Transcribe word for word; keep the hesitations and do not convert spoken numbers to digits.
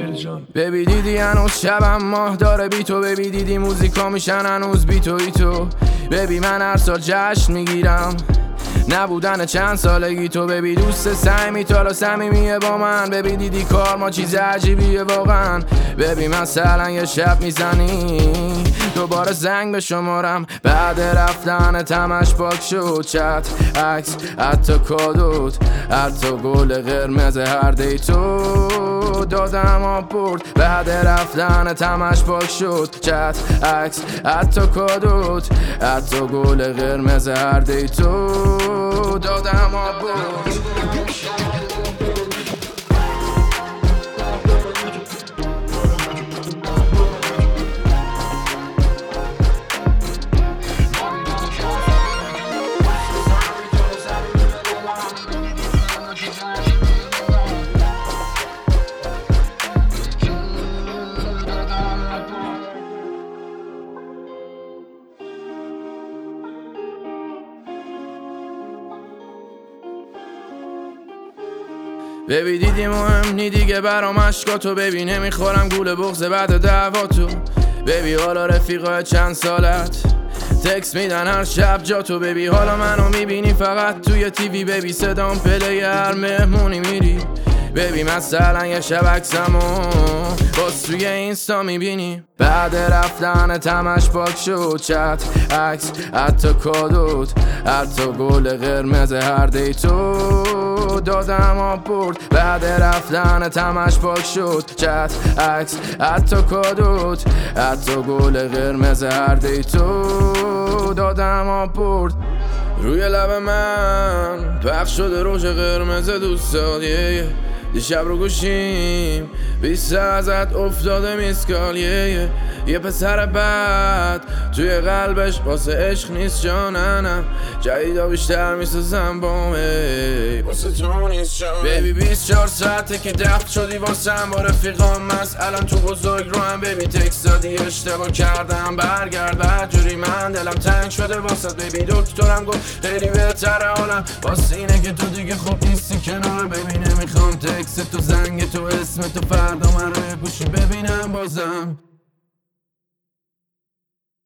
برجان. ببی دیدی هنوز شبم ماه داره بی تو، ببی دیدی موزیکا میشن هنوز بی تو ای تو. ببی من هر سال جشن میگیرم نبودن چند سالگی تو، ببی دوست سعی تالا صمیمیه با من. ببی دیدی کار ما چیز عجیبیه واقعا. ببی مثلا یه شب میزنی دوباره زنگ به شمارم، بعد رفتن تمش پاک شد چت عکس حتی کادوت حتی گل قرمز هر دیتو دادم آب برد. بعد رفتن تمش پاک شد چت عکس حتی کادوت حتی گل قرمز هر دیتو دادم آب برد. ببی دیدی مهم نی دیگه برام عشقاتو، ببی نمیخورم گول بغض بعد دعواتو. ببی حالا رفیقای چند سالت تکس میدن هر شب جاتو. ببی حالا منو میبینی فقط توی تیوی، ببی صدام پلی هر مهمونی میری. ببی مثلا یه شب عکسمو باز توی اینستا میبینی، بعد رفتن تمش پاک شد چت عکس حتی کادوت حتی گل قرمز هر دیتو دادم آب برد. بعد رفتن تمش پاک شد چت عکس حتی کادوت حتی گل قرمز هر دیتو دادم آب برد. روی لب من پخش شده روژ قرمز دوست داری، دیشب رو گوشیم بیسته ازت افتاده میسکال. یه یه پسر بد توی قلبش واسه عشق نیست جاننم، جدیدا بیشتر میسازم بامه واسه تو نیست جان. بیبی بیست چهار ساعته که دفت شدی واسم با رفیقام مست، الان تو بزرگ رو هم بیبی تکس دادی اشتباه کردم برگرد بدجوری من دلم تنگ شده واسه. بیبی دکترم گفت خیلی بهتره حالم واسه اینه که تو دیگه خوب نیستی کنار. بیبی نمیخوام تکس تو زنگ تو اسم تو فردا من روی گوشی ببینم بازم.